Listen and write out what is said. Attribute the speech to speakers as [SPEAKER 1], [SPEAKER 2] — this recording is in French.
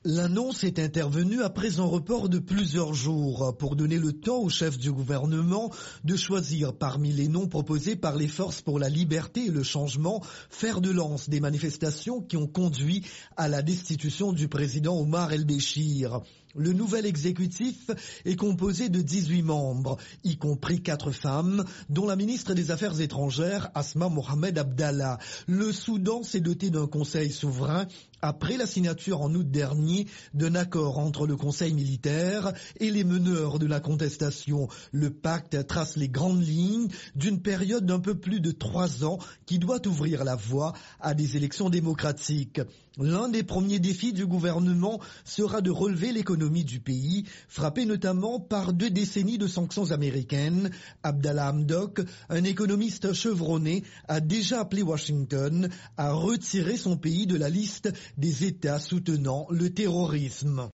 [SPEAKER 1] L'annonce est intervenue après un report de plusieurs jours pour donner le temps au chef du gouvernement de choisir parmi les noms proposés par les forces pour la liberté et le changement, fer de lance des manifestations qui ont conduit à la destitution du président Omar el-Béchir. Le nouvel exécutif est composé de 18 membres, y compris 4 femmes, dont la ministre des Affaires étrangères, Asma Mohamed Abdallah. Le Soudan s'est doté d'un conseil souverain après la signature en août dernier d'un accord entre le conseil militaire et les meneurs de la contestation. Le pacte trace les grandes lignes d'une période d'un peu plus de 3 ans qui doit ouvrir la voie à des élections démocratiques. L'un des premiers défis du gouvernement sera de relever l'économie du pays, frappée notamment par 2 décennies de sanctions américaines. Abdallah Hamdok, un économiste chevronné, a déjà appelé Washington à retirer son pays de la liste des États soutenant le terrorisme.